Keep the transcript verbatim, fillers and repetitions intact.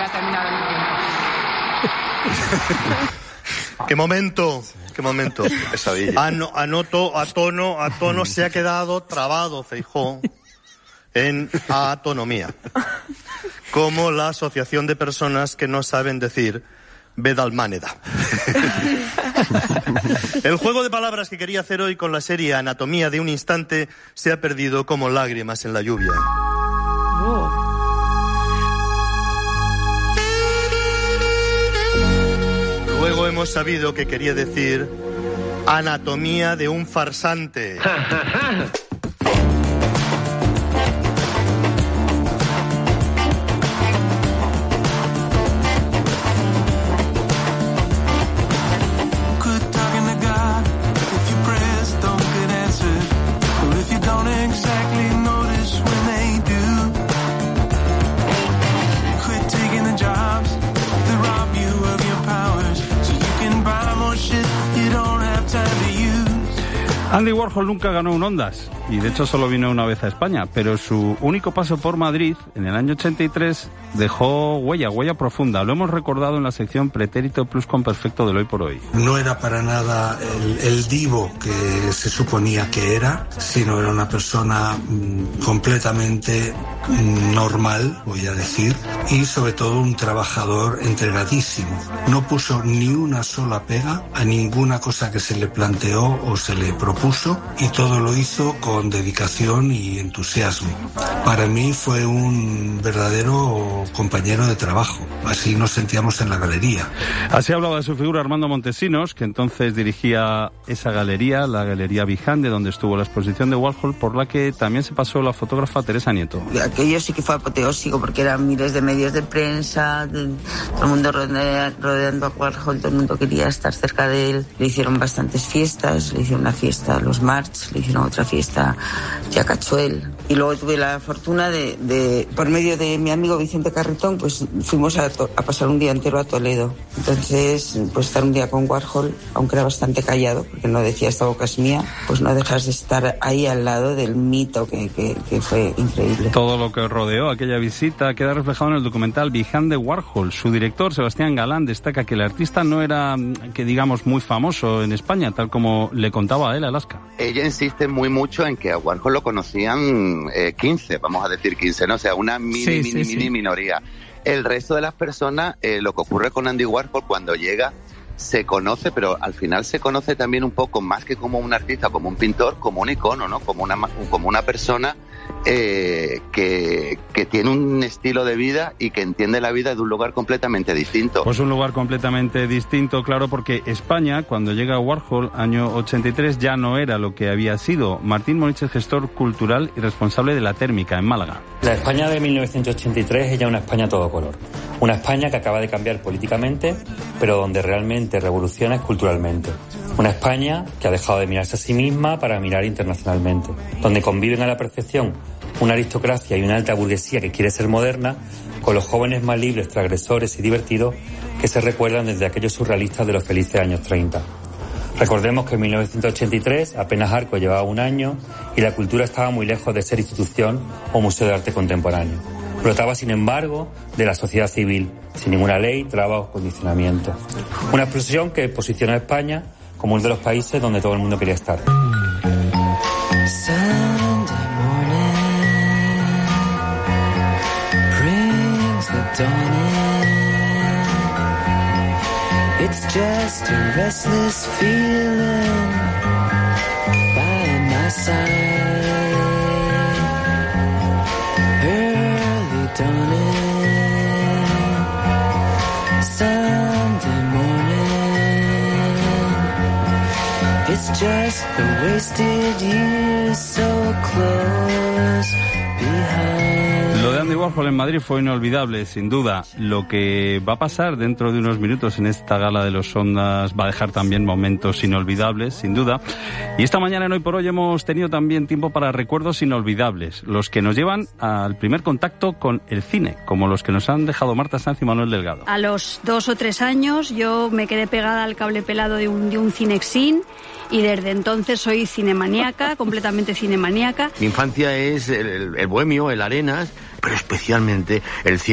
ha terminado mi tiempo. ¡Qué momento! ¡Qué momento! Ano, anoto, a tono, a tono se ha quedado trabado Feijóo en autonomía. Como la asociación de personas que no saben decir Bedalmáneda. El juego de palabras que quería hacer hoy con la serie Anatomía de un instante se ha perdido como lágrimas en la lluvia. Oh. Luego hemos sabido que quería decir anatomía de un farsante. Andy Warhol nunca ganó un Ondas y de hecho solo vino una vez a España, pero su único paso por Madrid en el año ochenta y tres dejó huella, huella profunda. Lo hemos recordado en la sección Pretérito Pluscuamperfecto del Hoy por Hoy. No era para nada el, el divo que se suponía que era, sino era una persona mmm, completamente mmm, normal, voy a decir, y sobre todo un trabajador entregadísimo. No puso ni una sola pega a ninguna cosa que se le planteó o se le propuso y todo lo hizo con dedicación y entusiasmo. Para mí fue un verdadero compañero de trabajo. Así nos sentíamos en la galería. Así hablaba de su figura Armando Montesinos, que entonces dirigía esa galería, la Galería Vijande, donde estuvo la exposición de Warhol, por la que también se pasó la fotógrafa Teresa Nieto. Aquello sí que fue apoteósico, porque eran miles de medios de prensa, de, todo el mundo rodea, rodeando a Warhol, todo el mundo quería estar cerca de él. Le hicieron bastantes fiestas, le hicieron una fiesta a los March, le hicieron otra fiesta a Cachuel. Y luego tuve la fortuna de, de, por medio de mi amigo Vicente Carretón, pues fuimos a, to- a pasar un día entero a Toledo. Entonces, pues estar un día con Warhol, aunque era bastante callado, porque no decía esta boca es mía, pues no dejas de estar ahí al lado del mito que, que, que fue increíble. Todo lo que rodeó aquella visita queda reflejado en el documental Vijande Warhol. Su director, Sebastián Galán, destaca que el artista no era, que digamos, muy famoso en España, tal como le contaba a él Alaska. Ella insiste muy mucho en que a Warhol lo conocían eh, quince, vamos a decir quince, ¿no? O sea, una mini, sí, mini, sí, mini sí. minoría. El resto de las personas, eh, lo que ocurre con Andy Warhol cuando llega, se conoce, pero al final se conoce también un poco más que como un artista, como un pintor, como un icono, ¿no? Como una, como una persona eh, que, que tiene un estilo de vida y que entiende la vida de un lugar completamente distinto. Pues un lugar completamente distinto, claro, porque España, cuando llega Warhol, año ochenta y tres, ya no era lo que había sido. Martín Monich es gestor cultural y responsable de la Térmica en Málaga. La España de mil novecientos ochenta y tres es ya una España todo color. Una España que acaba de cambiar políticamente, pero donde realmente revoluciona es culturalmente. Una España que ha dejado de mirarse a sí misma para mirar internacionalmente. Donde conviven a la perfección una aristocracia y una alta burguesía que quiere ser moderna, con los jóvenes más libres, transgresores y divertidos que se recuerdan desde aquellos surrealistas de los felices años treinta. Recordemos que en mil novecientos ochenta y tres apenas Arco llevaba un año y la cultura estaba muy lejos de ser institución o museo de arte contemporáneo. Brotaba, sin embargo, de la sociedad civil, sin ninguna ley, traba o condicionamiento. Una explosión que posicionó a España como uno de los países donde todo el mundo quería estar. Sunday morning brings the dawn in. It's just a restless feeling by my side. Early dawning, Sunday morning. It's just the wasted years so close behind. Lo de Andy Warhol en Madrid fue inolvidable, sin duda. Lo que va a pasar dentro de unos minutos en esta gala de los Ondas va a dejar también momentos inolvidables, sin duda. Y esta mañana en Hoy por Hoy hemos tenido también tiempo para recuerdos inolvidables, los que nos llevan al primer contacto con el cine, como los que nos han dejado Marta Sanz y Manuel Delgado. A los dos o tres años yo me quedé pegada al cable pelado de un, de un Cinexin y desde entonces soy cinemaníaca, completamente cinemaníaca. Mi infancia es el, el Bohemio, el Arenas, pero especialmente el cine.